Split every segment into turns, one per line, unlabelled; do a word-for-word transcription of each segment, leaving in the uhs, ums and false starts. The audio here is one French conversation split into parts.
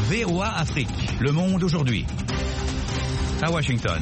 V O A Afrique. Le monde aujourd'hui. À Washington.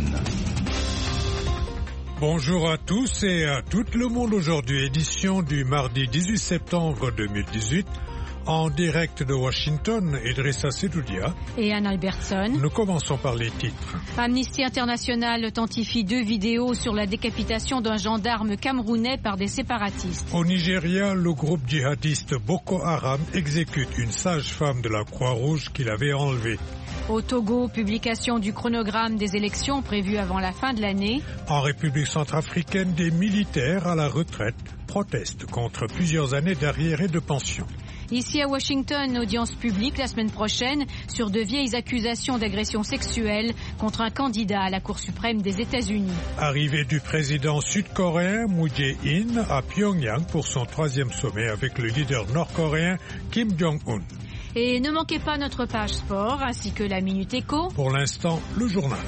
Bonjour à tous et à tout le monde aujourd'hui, édition du mardi dix-huit septembre deux mille dix-huit. En direct de Washington, Idrissa Sedoudia
et Anne Albertson.
Nous commençons par les titres.
Amnesty International authentifie deux vidéos sur la décapitation d'un gendarme camerounais par des séparatistes.
Au Nigeria, le groupe djihadiste Boko Haram exécute une sage-femme de la Croix-Rouge qu'il avait enlevée.
Au Togo, publication du chronogramme des élections prévues avant la fin de l'année.
En République centrafricaine, des militaires à la retraite protestent contre plusieurs années d'arriérés de pension.
Ici à Washington, audience publique la semaine prochaine sur de vieilles accusations d'agression sexuelle contre un candidat à la Cour suprême des États-Unis.
Arrivée du président sud-coréen Moon Jae-in à Pyongyang pour son troisième sommet avec le leader nord-coréen Kim Jong-un.
Et ne manquez pas notre page sport ainsi que la Minute Éco.
Pour l'instant, le journal.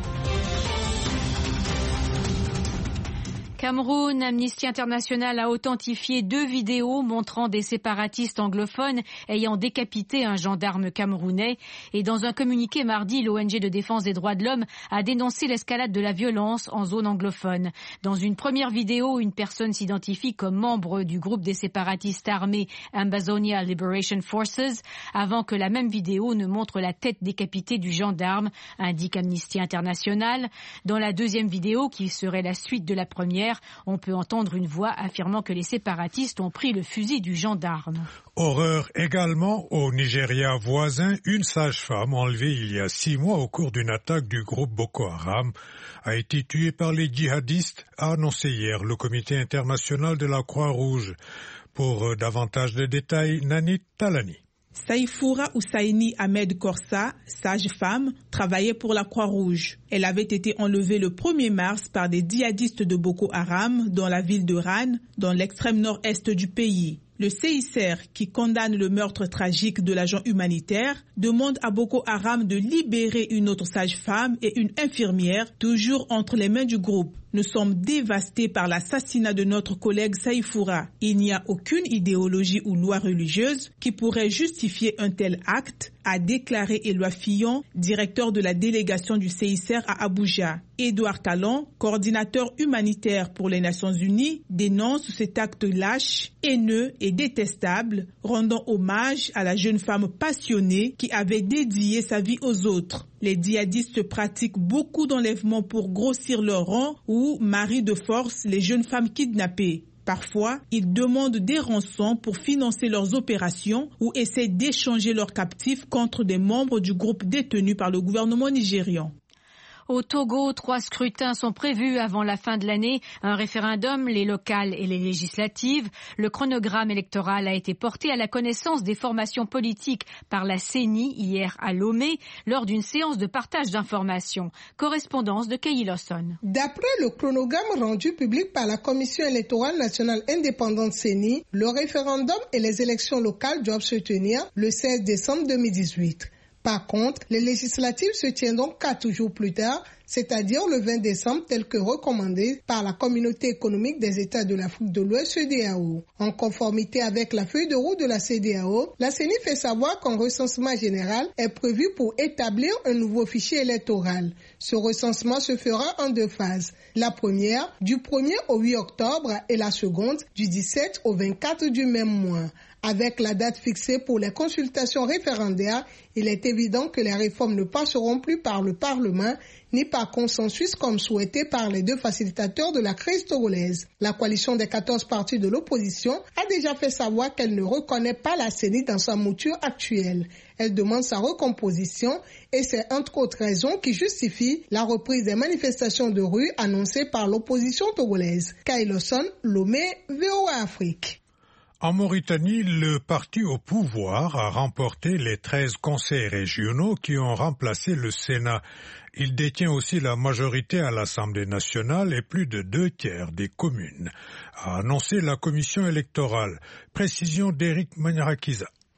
Cameroun, Amnesty International a authentifié deux vidéos montrant des séparatistes anglophones ayant décapité un gendarme camerounais. Et dans un communiqué mardi, l'O N G de défense des droits de l'homme a dénoncé l'escalade de la violence en zone anglophone. Dans une première vidéo, une personne s'identifie comme membre du groupe des séparatistes armés Ambazonia Liberation Forces, avant que la même vidéo ne montre la tête décapitée du gendarme, indique Amnesty International. Dans la deuxième vidéo, qui serait la suite de la première, on peut entendre une voix affirmant que les séparatistes ont pris le fusil du gendarme.
Horreur également au Nigeria voisin, une sage-femme enlevée il y a six mois au cours d'une attaque du groupe Boko Haram a été tuée par les djihadistes, a annoncé hier le Comité international de la Croix-Rouge. Pour davantage de détails, Nanit Talani.
Saïfoura Oussaini Ahmed Korsa, sage-femme, travaillait pour la Croix-Rouge. Elle avait été enlevée le premier mars par des djihadistes de Boko Haram dans la ville de Ran, dans l'extrême nord-est du pays. Le C I C R, qui condamne le meurtre tragique de l'agent humanitaire, demande à Boko Haram de libérer une autre sage-femme et une infirmière, toujours entre les mains du groupe. Nous sommes dévastés par l'assassinat de notre collègue Saïfoura. Il n'y a aucune idéologie ou loi religieuse qui pourrait justifier un tel acte, a déclaré Éloi Fillon, directeur de la délégation du C I C R à Abuja. Édouard Talon, coordinateur humanitaire pour les Nations Unies, dénonce cet acte lâche, haineux et détestable, rendant hommage à la jeune femme passionnée qui avait dédié sa vie aux autres. Les djihadistes pratiquent beaucoup d'enlèvements pour grossir leur rang ou marient de force les jeunes femmes kidnappées. Parfois, ils demandent des rançons pour financer leurs opérations ou essaient d'échanger leurs captifs contre des membres du groupe détenu par le gouvernement nigérian.
Au Togo, trois scrutins sont prévus avant la fin de l'année, un référendum, les locales et les législatives. Le chronogramme électoral a été porté à la connaissance des formations politiques par la C E N I hier à Lomé lors d'une séance de partage d'informations. Correspondance de Kay Lawson.
D'après le chronogramme rendu public par la Commission électorale nationale indépendante C E N I, le référendum et les élections locales doivent se tenir le seize décembre deux mille dix-huit. Par contre, les législatives se tiendront quatre jours plus tard, c'est-à-dire le vingt décembre, tel que recommandé par la Communauté économique des États de l'Afrique de l'Ouest, C E D A O. En conformité avec la feuille de route de la C E D A O, la C E N I fait savoir qu'un recensement général est prévu pour établir un nouveau fichier électoral. Ce recensement se fera en deux phases. La première, du premier au huit octobre, et la seconde, du dix-sept au vingt-quatre du même mois. Avec la date fixée pour les consultations référendaires, il est évident que les réformes ne passeront plus par le Parlement ni par consensus comme souhaité par les deux facilitateurs de la crise togolaise. La coalition des quatorze partis de l'opposition a déjà fait savoir qu'elle ne reconnaît pas la C E N I dans sa mouture actuelle. Elle demande sa recomposition et c'est entre autres raisons qui justifient la reprise des manifestations de rue annoncées par l'opposition togolaise. Kay Lawson, Lomé, V O A Afrique.
En Mauritanie, le parti au pouvoir a remporté les treize conseils régionaux qui ont remplacé le Sénat. Il détient aussi la majorité à l'Assemblée nationale et plus de deux tiers des communes, a annoncé la commission électorale. Précision d'Éric Manarakiza.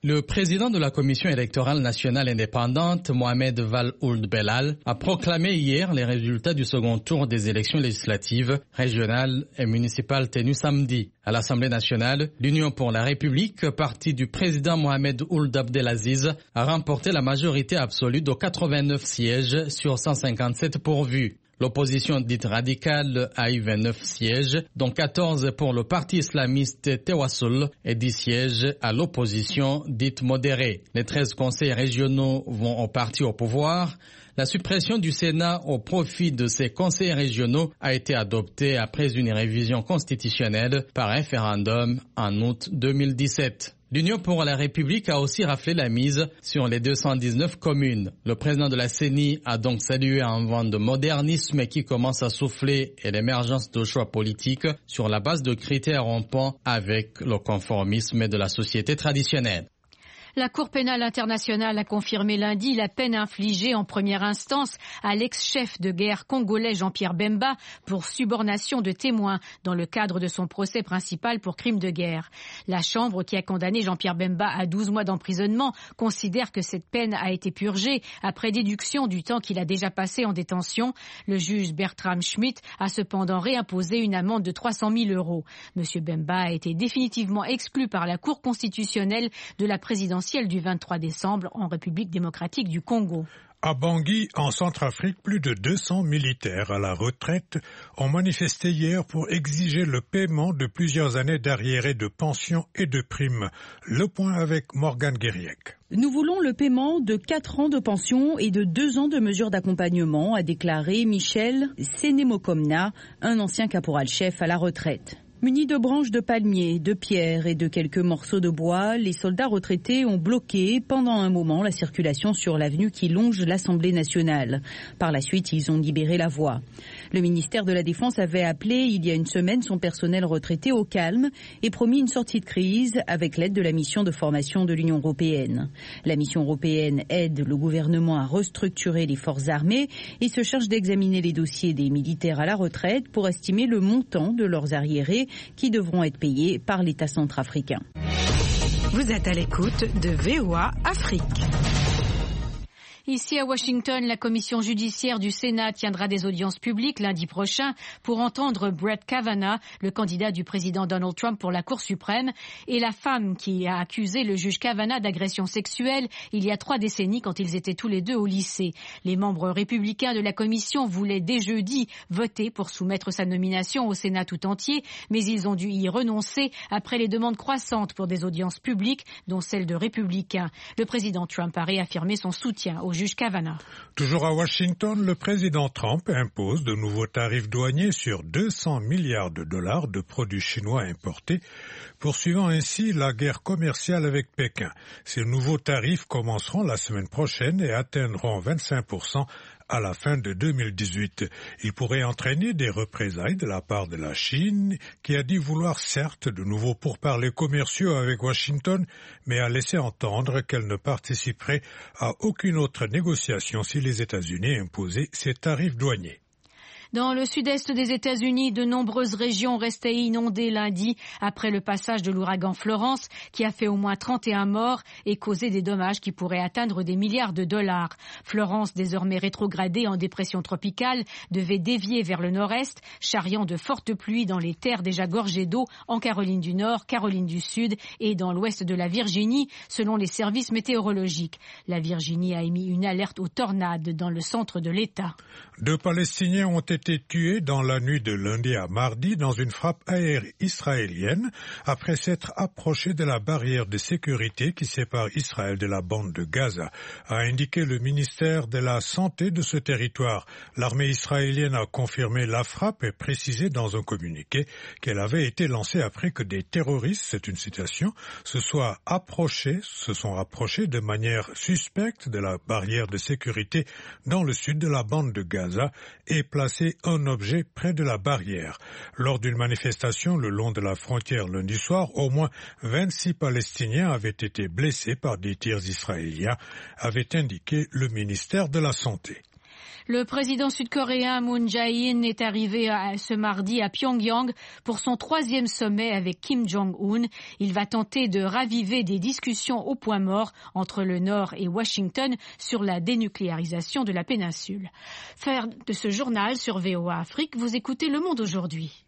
Le président de la Commission électorale nationale indépendante, Mohamed Val Ould Belal, a proclamé hier les résultats du second tour des élections législatives, régionales et municipales tenues samedi. À l'Assemblée nationale, l'Union pour la République, parti du président Mohamed Ould Abdelaziz, a remporté la majorité absolue de quatre-vingt-neuf sièges sur cent cinquante-sept pourvus. L'opposition dite radicale a eu vingt-neuf sièges, dont quatorze pour le parti islamiste Tewassul et dix sièges à l'opposition dite modérée. Les treize conseils régionaux vont au parti au pouvoir. La suppression du Sénat au profit de ces conseils régionaux a été adoptée après une révision constitutionnelle par référendum en août deux mille dix-sept. L'Union pour la République a aussi raflé la mise sur les deux cent dix-neuf communes. Le président de la C E N I a donc salué un vent de modernisme qui commence à souffler et l'émergence de choix politiques sur la base de critères rompant avec le conformisme de la société traditionnelle.
La Cour pénale internationale a confirmé lundi la peine infligée en première instance à l'ex-chef de guerre congolais Jean-Pierre Bemba pour subornation de témoins dans le cadre de son procès principal pour crime de guerre. La Chambre, qui a condamné Jean-Pierre Bemba à douze mois d'emprisonnement, considère que cette peine a été purgée après déduction du temps qu'il a déjà passé en détention. Le juge Bertram Schmitt a cependant réimposé une amende de trois cent mille euros. Monsieur Bemba a été définitivement exclu par la Cour constitutionnelle de la présidence du vingt-trois décembre en République démocratique du Congo.
À Bangui, en Centrafrique, plus de deux cents militaires à la retraite ont manifesté hier pour exiger le paiement de plusieurs années d'arriérés de pensions et de primes. Le point avec Morgane Guériec.
Nous voulons le paiement de quatre ans de pension et de deux ans de mesures d'accompagnement, a déclaré Michel Sénémokomna, un ancien caporal-chef à la retraite. Munis de branches de palmiers, de pierres et de quelques morceaux de bois, les soldats retraités ont bloqué pendant un moment la circulation sur l'avenue qui longe l'Assemblée nationale. Par la suite, ils ont libéré la voie. Le ministère de la Défense avait appelé il y a une semaine son personnel retraité au calme et promis une sortie de crise avec l'aide de la mission de formation de l'Union européenne. La mission européenne aide le gouvernement à restructurer les forces armées et se charge d'examiner les dossiers des militaires à la retraite pour estimer le montant de leurs arriérés qui devront être payés par l'État centrafricain.
Vous êtes à l'écoute de V O A Afrique.
Ici à Washington, la commission judiciaire du Sénat tiendra des audiences publiques lundi prochain pour entendre Brett Kavanaugh, le candidat du président Donald Trump pour la Cour suprême, et la femme qui a accusé le juge Kavanaugh d'agression sexuelle il y a trois décennies quand ils étaient tous les deux au lycée. Les membres républicains de la commission voulaient dès jeudi voter pour soumettre sa nomination au Sénat tout entier, mais ils ont dû y renoncer après les demandes croissantes pour des audiences publiques, dont celle de républicains. Le président Trump a réaffirmé son soutien au juge Kavanaugh.
Toujours à Washington, le président Trump impose de nouveaux tarifs douaniers sur deux cents milliards de dollars de produits chinois importés, poursuivant ainsi la guerre commerciale avec Pékin. Ces nouveaux tarifs commenceront la semaine prochaine et atteindront vingt-cinq pour cent à la fin de deux mille dix-huit. Il pourrait entraîner des représailles de la part de la Chine, qui a dit vouloir certes de nouveaux pourparlers commerciaux avec Washington, mais a laissé entendre qu'elle ne participerait à aucune autre négociation si les États-Unis imposaient ces tarifs douaniers.
Dans le sud-est des États-Unis, de nombreuses régions restaient inondées lundi après le passage de l'ouragan Florence qui a fait au moins trente et un morts et causé des dommages qui pourraient atteindre des milliards de dollars. Florence, désormais rétrogradée en dépression tropicale, devait dévier vers le nord-est, charriant de fortes pluies dans les terres déjà gorgées d'eau en Caroline du Nord, Caroline du Sud et dans l'ouest de la Virginie, selon les services météorologiques. La Virginie a émis une alerte aux tornades dans le centre de l'État.
Deux Palestiniens ont été été tué dans la nuit de lundi à mardi dans une frappe aérienne israélienne après s'être approché de la barrière de sécurité qui sépare Israël de la bande de Gaza, a indiqué le ministère de la Santé de ce territoire. L'armée israélienne a confirmé la frappe et précisé dans un communiqué qu'elle avait été lancée après que des terroristes, c'est une citation, se soient approchés, se sont approchés de manière suspecte de la barrière de sécurité dans le sud de la bande de Gaza et placé un objet près de la barrière. Lors d'une manifestation le long de la frontière lundi soir, au moins vingt-six Palestiniens avaient été blessés par des tirs israéliens, avait indiqué le ministère de la Santé.
Le président sud-coréen Moon Jae-in est arrivé à, ce mardi à Pyongyang pour son troisième sommet avec Kim Jong-un. Il va tenter de raviver des discussions au point mort entre le Nord et Washington sur la dénucléarisation de la péninsule. Fin de ce journal sur V O A Afrique, vous écoutez Le Monde aujourd'hui.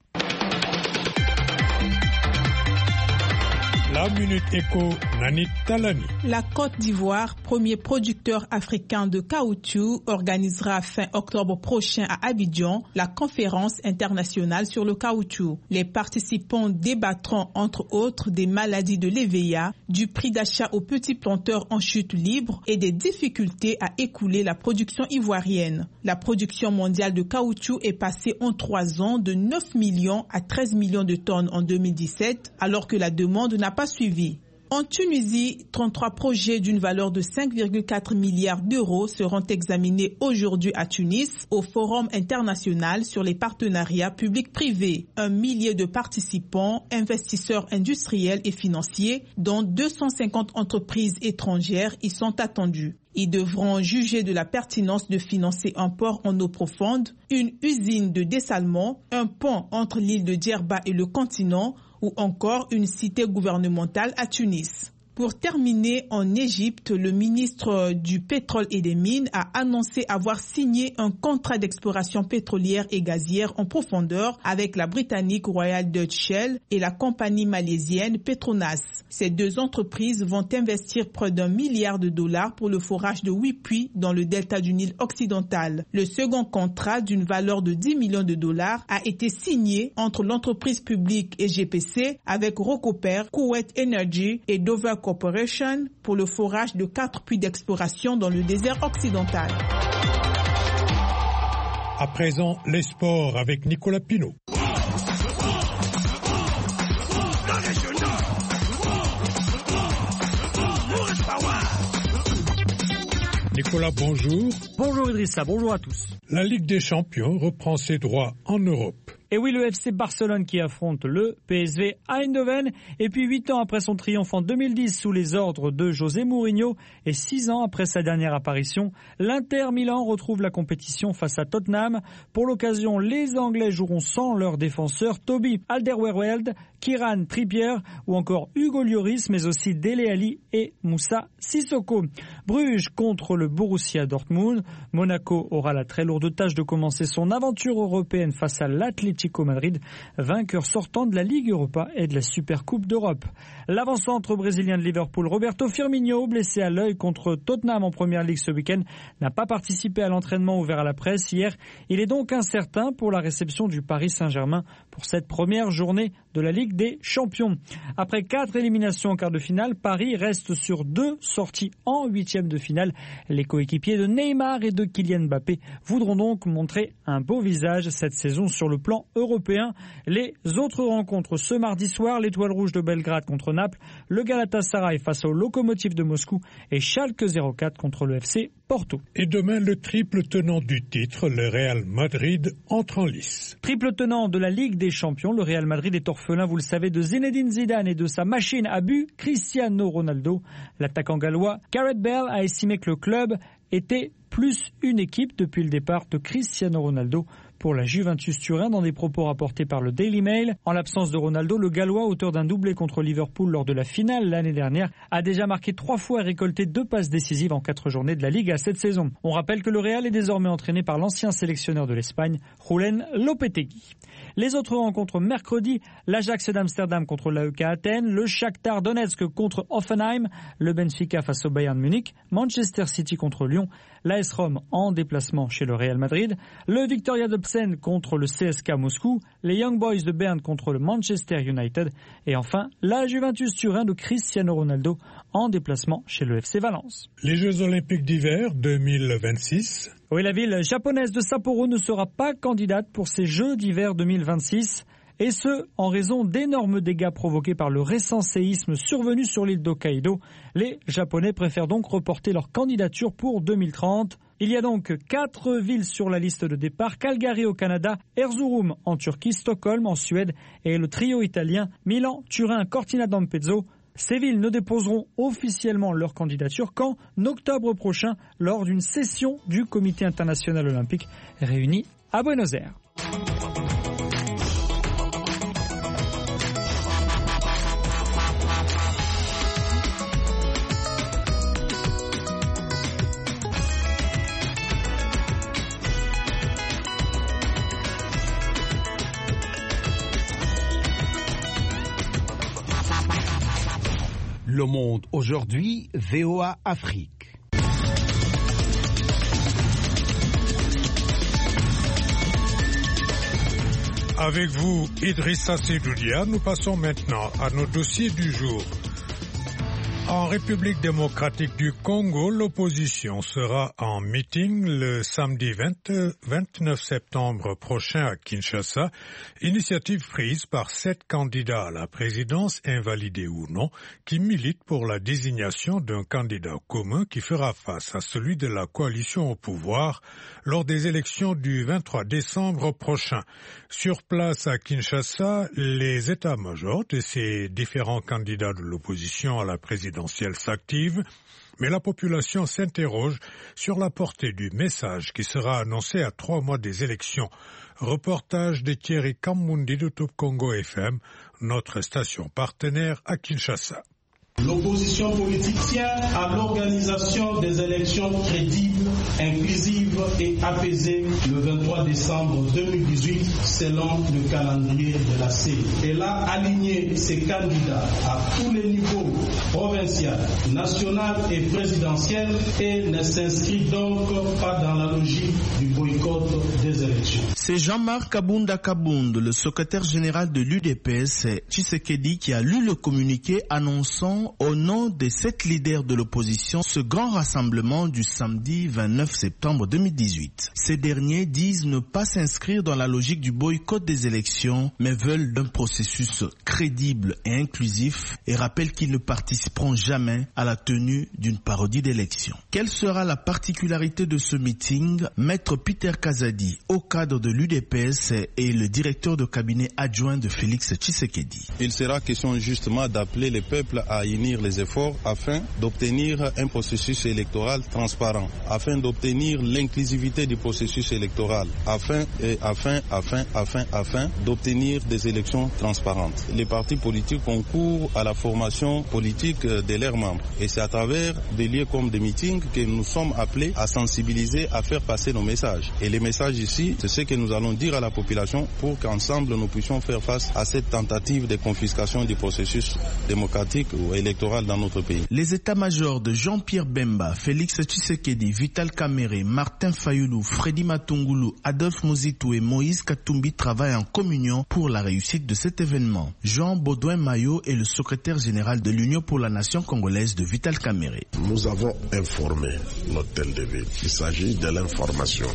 La Minute Éco, Nanit Talani.
La Côte d'Ivoire, premier producteur africain de caoutchouc, organisera fin octobre prochain à Abidjan la conférence internationale sur le caoutchouc. Les participants débattront entre autres des maladies de l'E V A, du prix d'achat aux petits planteurs en chute libre et des difficultés à écouler la production ivoirienne. La production mondiale de caoutchouc est passée en trois ans de neuf millions à treize millions de tonnes en deux mille dix-sept, alors que la demande n'a pas suivi. En Tunisie, trente-trois projets d'une valeur de cinq virgule quatre milliards d'euros seront examinés aujourd'hui à Tunis au Forum international sur les partenariats publics-privés. Un millier de participants, investisseurs industriels et financiers, dont deux cent cinquante entreprises étrangères, y sont attendus. Ils devront juger de la pertinence de financer un port en eau profonde, une usine de dessalement, un pont entre l'île de Djerba et le continent, ou encore une cité gouvernementale à Tunis. Pour terminer, en Égypte, le ministre du Pétrole et des Mines a annoncé avoir signé un contrat d'exploration pétrolière et gazière en profondeur avec la britannique Royal Dutch Shell et la compagnie malaisienne Petronas. Ces deux entreprises vont investir près d'un milliard de dollars pour le forage de huit puits dans le delta du Nil occidental. Le second contrat, d'une valeur de dix millions de dollars, a été signé entre l'entreprise publique et G P C avec Rocoper, Kuwait Energy et Dover Corporation pour le forage de quatre puits d'exploration dans le désert occidental.
À présent, les sports avec Nicolas Pinault. Nicolas, bonjour.
Bonjour Idrissa, bonjour à tous.
La Ligue des Champions reprend ses droits en Europe.
Et oui, le F C Barcelone qui affronte le P S V Eindhoven. Et puis huit ans après son triomphe en deux mille dix sous les ordres de José Mourinho et six ans après sa dernière apparition, l'Inter Milan retrouve la compétition face à Tottenham. Pour l'occasion, les Anglais joueront sans leurs défenseurs Toby Alderweireld, Kieran Trippier ou encore Hugo Lloris, mais aussi Dele Alli et Moussa Sissoko. Bruges contre le Borussia Dortmund. Monaco aura la très lourde tâche de commencer son aventure européenne face à l'Atlético Madrid, vainqueur sortant de la Ligue Europa et de la Supercoupe d'Europe. L'avant-centre brésilien de Liverpool, Roberto Firmino, blessé à l'œil contre Tottenham en Première Ligue ce week-end, n'a pas participé à l'entraînement ouvert à la presse hier. Il est donc incertain pour la réception du Paris Saint-Germain pour cette première journée de la Ligue des Champions. Après quatre éliminations en quart de finale, Paris reste sur deux sorties en huitième de finale. Les coéquipiers de Neymar et de Kylian Mbappé voudront donc montrer un beau visage cette saison sur le plan européen. Les autres rencontres ce mardi soir, l'Étoile Rouge de Belgrade contre Naples, le Galatasaray face au Lokomotiv de Moscou et Schalke zéro quatre contre le F C Porto.
Et demain, le triple tenant du titre, le Real Madrid, entre en lice.
Triple tenant de la Ligue des Champions, le Real Madrid est orphelin, vous le savez, de Zinedine Zidane et de sa machine à but, Cristiano Ronaldo. L'attaquant gallois Gareth Bale a estimé que le club était plus une équipe depuis le départ de Cristiano Ronaldo pour la Juventus Turin, dans des propos rapportés par le Daily Mail. En l'absence de Ronaldo, le Gallois, auteur d'un doublé contre Liverpool lors de la finale l'année dernière, a déjà marqué trois fois et récolté deux passes décisives en quatre journées de la Ligue à cette saison. On rappelle que le Real est désormais entraîné par l'ancien sélectionneur de l'Espagne, Julen Lopetegui. Les autres rencontres mercredi, l'Ajax d'Amsterdam contre l'A E K Athènes, le Shakhtar Donetsk contre Hoffenheim, le Benfica face au Bayern Munich, Manchester City contre Lyon, l'A S Rome en déplacement chez le Real Madrid, le Victoria de Plzen contre le C S K Moscou, les Young Boys de Berne contre le Manchester United et enfin la Juventus Turin de Cristiano Ronaldo en déplacement chez le F C Valence.
Les Jeux Olympiques d'hiver deux mille vingt-six.
Oui, la ville japonaise de Sapporo ne sera pas candidate pour ces Jeux d'hiver deux mille vingt-six. Et ce, en raison d'énormes dégâts provoqués par le récent séisme survenu sur l'île d'Hokkaido. Les Japonais préfèrent donc reporter leur candidature pour deux mille trente. Il y a donc quatre villes sur la liste de départ: Calgary au Canada, Erzurum en Turquie, Stockholm en Suède et le trio italien Milan, Turin, Cortina d'Ampezzo Ces villes ne déposeront officiellement leur candidature qu'en octobre prochain lors d'une session du Comité international olympique réuni à Buenos Aires.
Le Monde aujourd'hui, V O A Afrique.
Avec vous, Idrissa Seydoudia, nous passons maintenant à nos dossiers du jour. En République démocratique du Congo, l'opposition sera en meeting le samedi vingt-neuf septembre prochain à Kinshasa, initiative prise par sept candidats à la présidence, invalidés ou non, qui militent pour la désignation d'un candidat commun qui fera face à celui de la coalition au pouvoir lors des élections du vingt-trois décembre prochain. Sur place à Kinshasa, les états-majors de ces différents candidats de l'opposition à la présidence s'active, mais la population s'interroge sur la portée du message qui sera annoncé à trois mois des élections. Reportage de Thierry Kammundi de Top Congo F M, notre station partenaire à Kinshasa.
L'opposition politique tient à l'organisation des élections crédibles, inclusives et apaisées le vingt-trois décembre deux mille dix-huit selon le calendrier de la C E I. Elle a aligné ses candidats à tous les niveaux, provincial, national et présidentiel, et ne s'inscrit donc pas dans la logique du boycott des élections.
C'est Jean-Marc Kabunda Kabund, le secrétaire général de l'U D P S Tshisekedi, qui a lu le communiqué annonçant au nom des sept leaders de l'opposition ce grand rassemblement du samedi vingt-neuf septembre deux mille dix-huit. Ces derniers disent ne pas s'inscrire dans la logique du boycott des élections, mais veulent un processus crédible et inclusif, et rappellent qu'ils ne participeront jamais à la tenue d'une parodie d'élection. Quelle sera la particularité de ce meeting? Maître Peter Kazadi, au cadre de l'U D P S et le directeur de cabinet adjoint de Félix Tshisekedi.
Il sera question justement d'appeler les peuples à unir les efforts afin d'obtenir un processus électoral transparent, afin d'obtenir l'inclusivité du processus électoral, afin et afin, afin, afin, afin d'obtenir des élections transparentes. Les partis politiques concourent à la formation politique de leurs membres, et c'est à travers des lieux comme des meetings que nous sommes appelés à sensibiliser, à faire passer nos messages. Et les messages ici, c'est ce que nous allons dire à la population pour qu'ensemble nous puissions faire face à cette tentative de confiscation du processus démocratique ou électoral dans notre pays.
Les états-majors de Jean-Pierre Bemba, Félix Tshisekedi, Vital Kamerhe, Martin Fayulu, Freddy Matungulu, Adolphe Muzitu et Moïse Katumbi travaillent en communion pour la réussite de cet événement. Jean Baudouin Mayo est le secrétaire général de l'Union pour la nation congolaise de Vital Kamerhe.
Nous avons informé l'hôtel de ville. Il s'agit de l'information.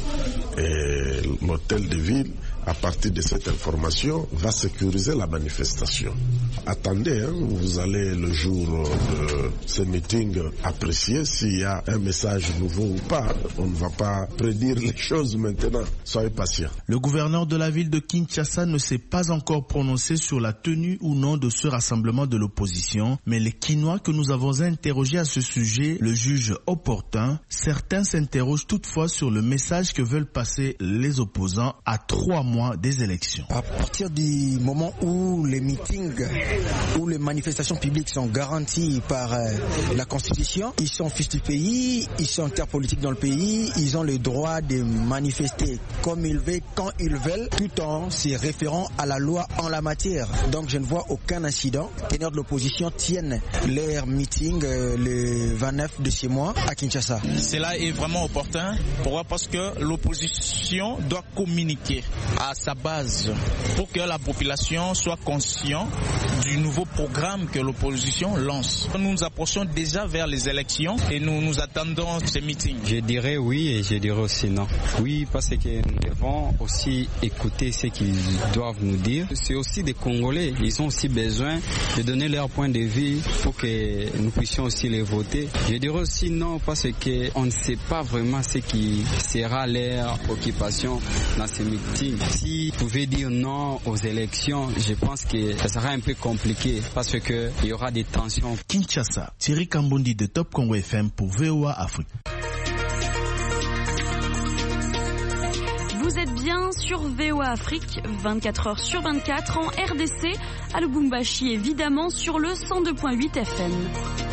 Et l'hôtel de ville, à partir de cette information, va sécuriser la manifestation. Attendez, hein, vous allez le jour de ce meeting apprécier s'il y a un message nouveau ou pas. On ne va pas prédire les choses maintenant. Soyez patients.
Le gouverneur de la ville de Kinshasa ne s'est pas encore prononcé sur la tenue ou non de ce rassemblement de l'opposition, mais les Kinois que nous avons interrogés à ce sujet le jugent opportun. Certains s'interrogent toutefois sur le message que veulent passer les opposants à trois mois des élections.
À partir du moment où les meetings, où les manifestations publiques sont garanties par euh, la Constitution, ils sont fils du pays, ils sont terre politique dans le pays, ils ont le droit de manifester comme ils veulent, quand ils veulent, tout en se référant à la loi en la matière. Donc je ne vois aucun incident. Les teneurs de l'opposition tiennent leur meeting euh, le vingt-neuf de ce mois à Kinshasa.
Cela est vraiment opportun. Pourquoi? Parce que l'opposition doit communiquer à sa base pour que la population soit consciente du nouveau programme que l'opposition lance. Nous nous approchons déjà vers les élections et nous nous attendons ces meetings.
Je dirais oui et je dirais aussi non. Oui, parce que nous devons aussi écouter ce qu'ils doivent nous dire. C'est aussi des Congolais. Ils ont aussi besoin de donner leur point de vue pour que nous puissions aussi les voter. Je dirais aussi non parce qu'on ne sait pas vraiment ce qui sera leur occupation dans ces meetings. Si vous pouvez dire non aux élections, je pense que ça sera un peu compliqué parce qu'il y aura des tensions.
Kinshasa, Thierry Kambondi de Top Congo F M pour V O A Afrique.
Vous êtes bien sur V O A Afrique, vingt-quatre heures sur vingt-quatre en R D C, à Lubumbashi évidemment sur le cent deux virgule huit F M.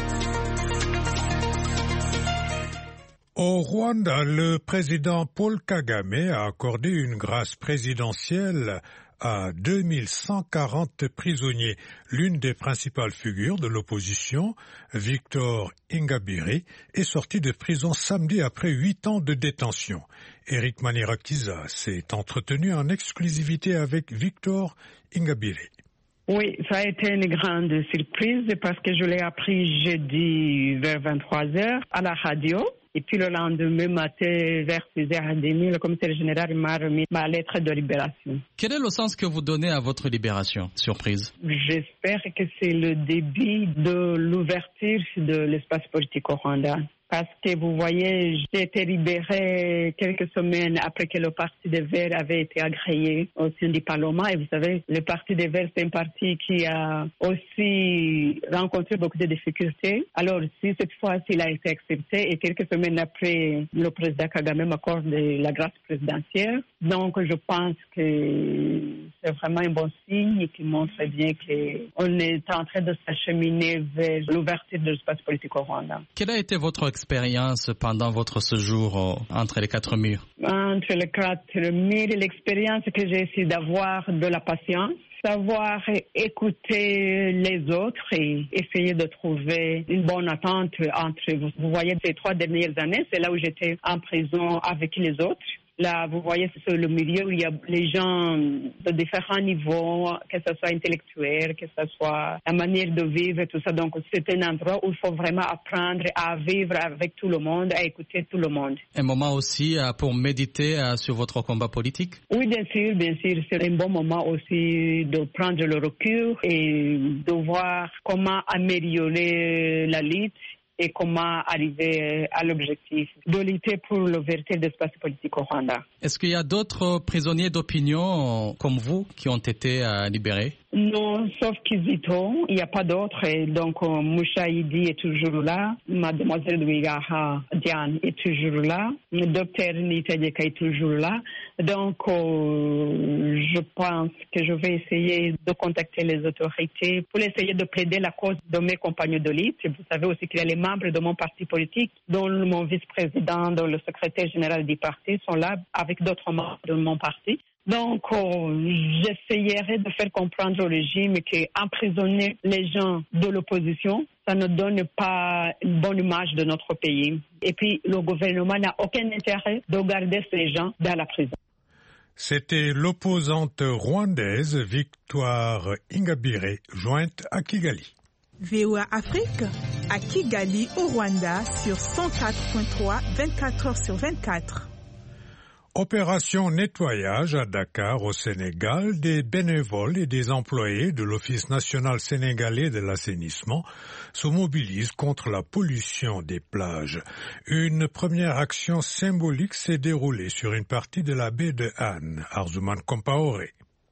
Au Rwanda, le président Paul Kagame a accordé une grâce présidentielle à deux mille cent quarante prisonniers. L'une des principales figures de l'opposition, Victor Ingabire, est sorti de prison samedi après huit ans de détention. Eric Manirakiza s'est entretenu en exclusivité avec Victor Ingabire.
Oui, ça a été une grande surprise parce que je l'ai appris jeudi vers vingt-trois heures à la radio. Et puis le lendemain matin, vers six heures trente, le commissaire général m'a remis ma lettre de libération.
Quel est le sens que vous donnez à votre libération? Surprise.
J'espère que c'est le début de l'ouverture de l'espace politique au Rwanda. Parce que vous voyez, j'ai été libérée quelques semaines après que le Parti des Verts avait été agréé au sein du Parlement. Et vous savez, le Parti des Verts, c'est un parti qui a aussi rencontré beaucoup de difficultés. Alors, si cette fois il a été accepté et quelques semaines après, le président Kagame m'accorde la grâce présidentielle. Donc, je pense que c'est vraiment un bon signe qui montre bien qu'on est en train de s'acheminer vers l'ouverture de l'espace politique au Rwanda.
Quelle a été votre expérience pendant votre séjour entre les quatre murs?
Entre les quatre murs, l'expérience que j'ai essayé d'avoir de la patience, savoir écouter les autres et essayer de trouver une bonne attente entre vous. Vous voyez, ces trois dernières années, c'est là où j'étais en prison avec les autres. Là, vous voyez, c'est le milieu où il y a les gens de différents niveaux, que ce soit intellectuel, que ce soit la manière de vivre, tout ça. Donc, c'est un endroit où il faut vraiment apprendre à vivre avec tout le monde, à écouter tout le monde.
Un moment aussi pour méditer sur votre combat politique?
Oui, bien sûr, bien sûr. C'est un bon moment aussi de prendre le recul et de voir comment améliorer la lutte et comment arriver à l'objectif de lutter pour l'ouverture de l'espace politique au Rwanda.
Est-ce qu'il y a d'autres prisonniers d'opinion comme vous qui ont été libérés?
Non, sauf Kizito, il n'y a pas d'autres. Donc, Mouchaïdi est toujours là, mademoiselle Douigaha Diane est toujours là, le docteur Nitadeka est toujours là. Donc, euh, je pense que je vais essayer de contacter les autorités pour essayer de plaider la cause de mes compagnons de lutte. Vous savez aussi qu'il y a les membres de mon parti politique, dont mon vice-président, dont le secrétaire général du parti sont là avec d'autres membres de mon parti. Donc, euh, j'essayerai de faire comprendre au régime qu'emprisonner les gens de l'opposition, ça ne donne pas une bonne image de notre pays. Et puis, le gouvernement n'a aucun intérêt de garder ces gens dans la prison.
C'était l'opposante rwandaise Victoire Ingabire, jointe à Kigali.
V O A Afrique, à Kigali, au Rwanda, sur cent quatre virgule trois, vingt-quatre heures sur vingt-quatre.
Opération nettoyage à Dakar, au Sénégal. Des bénévoles et des employés de l'Office national sénégalais de l'assainissement se mobilisent contre la pollution des plages. Une première action symbolique s'est déroulée sur une partie de la baie de Han, Arzuman Compaoré.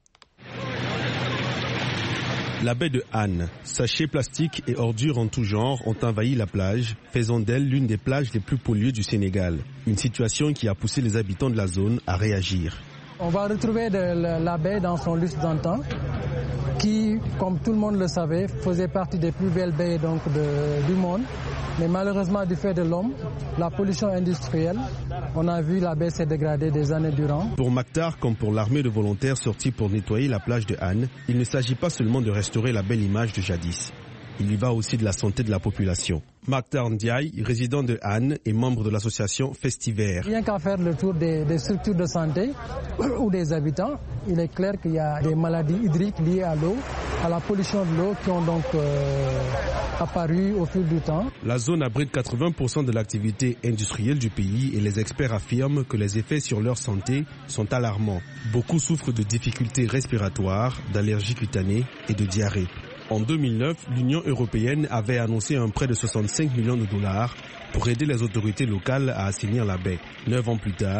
La baie de Han, sachets plastiques et ordures en tout genre ont envahi la plage, faisant d'elle l'une des plages les plus polluées du Sénégal. Une situation qui a poussé les habitants de la zone à réagir.
On va retrouver de la baie dans son lustre d'antan, qui, comme tout le monde le savait, faisait partie des plus belles baies donc, de, du monde. Mais malheureusement, du fait de l'homme, la pollution industrielle, on a vu la baie s'est dégradée des années durant.
Pour Maktar, comme pour l'armée de volontaires sortis pour nettoyer la plage de Han, il ne s'agit pas seulement de restaurer la belle image de jadis. Il y va aussi de la santé de la population. Maktar Ndiaye, résident de Han et membre de l'association Festivaire.
Rien qu'à faire le tour des, des structures de santé ou des habitants, il est clair qu'il y a des maladies hydriques liées à l'eau, à la pollution de l'eau qui ont donc euh, apparu au fil du temps.
La zone abrite quatre-vingts pour cent de l'activité industrielle du pays et les experts affirment que les effets sur leur santé sont alarmants. Beaucoup souffrent de difficultés respiratoires, d'allergies cutanées et de diarrhée. En deux mille neuf, l'Union européenne avait annoncé un prêt de soixante-cinq millions de dollars pour aider les autorités locales à assainir la baie. Neuf ans plus tard,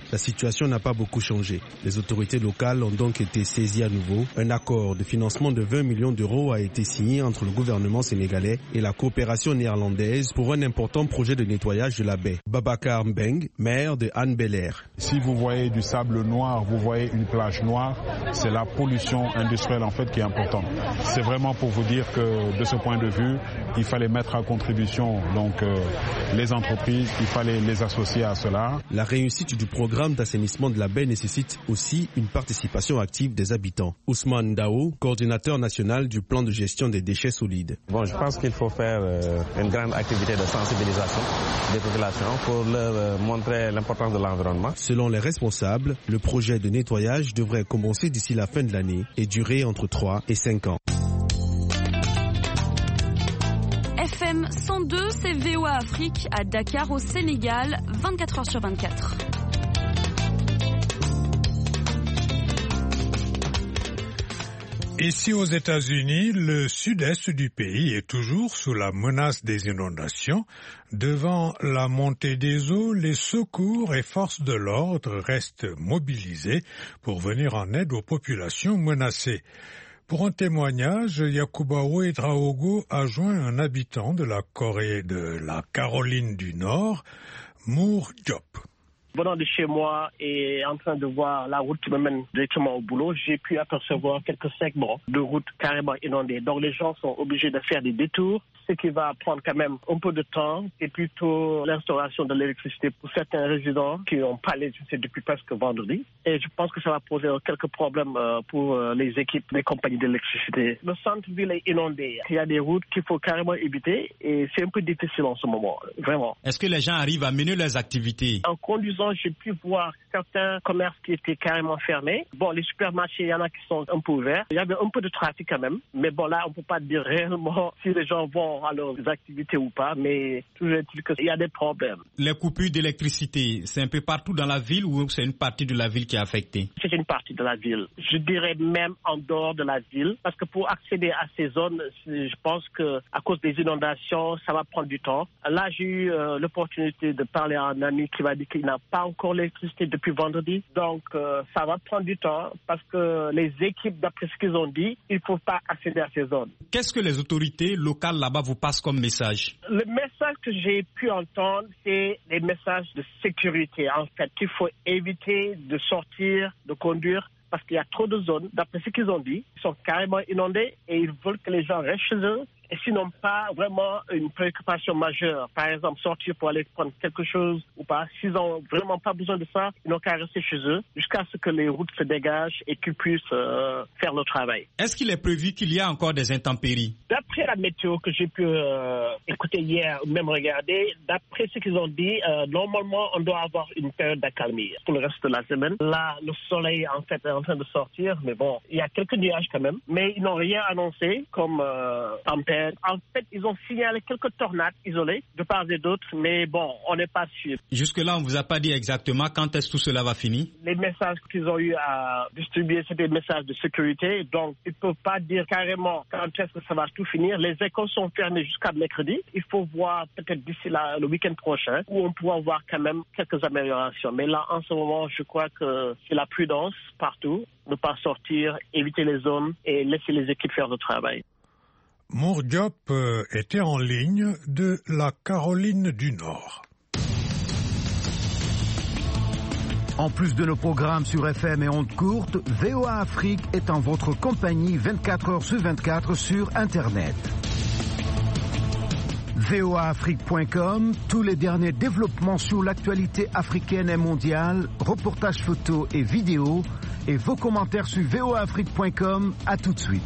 La situation n'a pas beaucoup changé. Les autorités locales ont donc été saisies à nouveau. Un accord de financement de vingt millions d'euros a été signé entre le gouvernement sénégalais et la coopération néerlandaise pour un important projet de nettoyage de la baie. Babacar Mbeng, maire de Hann-Bel-Air.
Si vous voyez du sable noir, vous voyez une plage noire, c'est la pollution industrielle en fait qui est importante. C'est vraiment pour vous dire que de ce point de vue, il fallait mettre à contribution donc euh, les entreprises, il fallait les associer à cela.
La réussite du programme d'assainissement de la baie nécessite aussi une participation active des habitants. Ousmane Dao, coordinateur national du plan de gestion des déchets solides.
Bon, je pense qu'il faut faire euh, une grande activité de sensibilisation des populations pour leur euh, montrer l'importance de l'environnement.
Selon les responsables, le projet de nettoyage devrait commencer d'ici la fin de l'année et durer entre trois et cinq ans.
F M cent deux, c'est V O A Afrique à Dakar au Sénégal, vingt-quatre heures sur vingt-quatre.
Ici aux États-Unis, le sud-est du pays est toujours sous la menace des inondations. Devant la montée des eaux, les secours et forces de l'ordre restent mobilisés pour venir en aide aux populations menacées. Pour un témoignage, Yakuba Ouedraogo a joint un habitant de la Corée de la Caroline du Nord, Mour Diop.
Venant de chez moi et en train de voir la route qui me mène directement au boulot, j'ai pu apercevoir quelques segments de route carrément inondés. Donc les gens sont obligés de faire des détours, ce qui va prendre quand même un peu de temps et plutôt l'instauration de l'électricité pour certains résidents qui n'ont pas l'électricité depuis presque vendredi. Et je pense que ça va poser quelques problèmes pour les équipes des compagnies d'électricité. Le centre-ville est inondé. Il y a des routes qu'il faut carrément éviter et c'est un peu difficile en ce moment, vraiment.
Est-ce que les gens arrivent à mener leurs activités?
En conduisant, j'ai pu voir certains commerces qui étaient carrément fermés. Bon, les supermarchés, il y en a qui sont un peu ouverts. Il y avait un peu de trafic quand même. Mais bon, là, on ne peut pas dire réellement si les gens vont à leurs activités ou pas. Mais toujours est-il qu'il y a des problèmes.
Les coupures d'électricité, c'est un peu partout dans la ville ou c'est une partie de la ville qui est affectée?
C'est une partie de la ville. Je dirais même en dehors de la ville. Parce que pour accéder à ces zones, je pense qu'à cause des inondations, ça va prendre du temps. Là, j'ai eu euh, l'opportunité de parler à un ami qui m'a dit qu'il n'a pas encore l'électricité depuis vendredi. Donc, euh, ça va prendre du temps parce que les équipes, d'après ce qu'ils ont dit, il ne faut pas accéder à ces zones.
Qu'est-ce que les autorités locales là-bas vous passent comme message?
Le message que j'ai pu entendre, c'est des messages de sécurité. En fait, il faut éviter de sortir, de conduire parce qu'il y a trop de zones. D'après ce qu'ils ont dit, ils sont carrément inondés et ils veulent que les gens restent chez eux. Et s'ils n'ont pas vraiment une préoccupation majeure, par exemple sortir pour aller prendre quelque chose ou pas, s'ils n'ont vraiment pas besoin de ça, ils n'ont qu'à rester chez eux jusqu'à ce que les routes se dégagent et qu'ils puissent euh, faire le travail.
Est-ce qu'il est prévu qu'il y a encore des intempéries?
D'après la météo que j'ai pu euh, écouter hier ou même regarder, d'après ce qu'ils ont dit, euh, normalement on doit avoir une période d'accalmie pour le reste de la semaine. Là, le soleil en fait est en train de sortir, mais bon, il y a quelques nuages quand même, mais ils n'ont rien annoncé comme euh, tempête. En fait, ils ont signalé quelques tornades isolées de part et d'autre, mais bon, on n'est pas sûr.
Jusque-là, on ne vous a pas dit exactement quand est-ce que tout cela va finir?
Les messages qu'ils ont eu à distribuer, c'est des messages de sécurité, donc ils ne peuvent pas dire carrément quand est-ce que ça va tout finir. Les écoles sont fermées jusqu'à mercredi. Il faut voir peut-être d'ici là, le week-end prochain, où on pourra voir quand même quelques améliorations. Mais là, en ce moment, je crois que c'est la prudence partout, ne pas sortir, éviter les zones et laisser les équipes faire le travail.
Mour Diop était en ligne de la Caroline du Nord.
En plus de nos programmes sur F M et ondes courtes, V O A Afrique est en votre compagnie vingt-quatre heures sur vingt-quatre sur Internet. V O A Afrique point com, tous les derniers développements sur l'actualité africaine et mondiale, reportages photos et vidéos, et vos commentaires sur V O A Afrique point com. À tout de suite.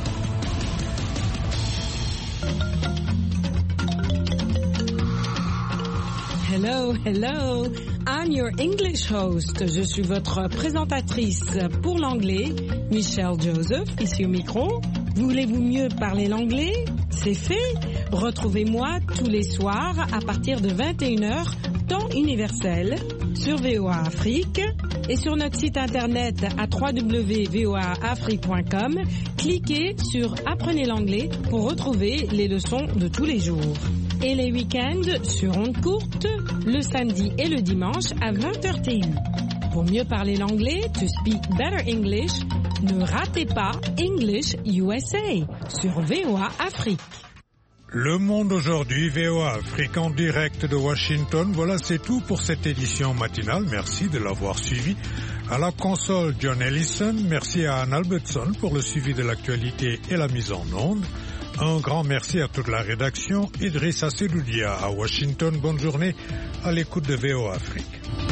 Hello, hello. I'm your English host. Je suis votre présentatrice pour l'anglais, Michelle Joseph, ici au micro. Voulez-vous mieux parler l'anglais? C'est fait. Retrouvez-moi tous les soirs à partir de vingt et une heures, temps universel, sur V O A Afrique et sur notre site internet à w w w point v o a afrique point com. Cliquez sur Apprenez l'anglais pour retrouver les leçons de tous les jours. Et les week-ends sur ondes courtes, le samedi et le dimanche à vingt heures T U. Pour mieux parler l'anglais, to speak better English, ne ratez pas English U S A sur V O A Afrique.
Le Monde aujourd'hui, V O A Afrique en direct de Washington. Voilà, c'est tout pour cette édition matinale. Merci de l'avoir suivi. À la console, John Ellison. Merci à Anne Albertson pour le suivi de l'actualité et la mise en onde. Un grand merci à toute la rédaction. Idrissa Sedoudia à Washington. Bonne journée à l'écoute de V O A Afrique.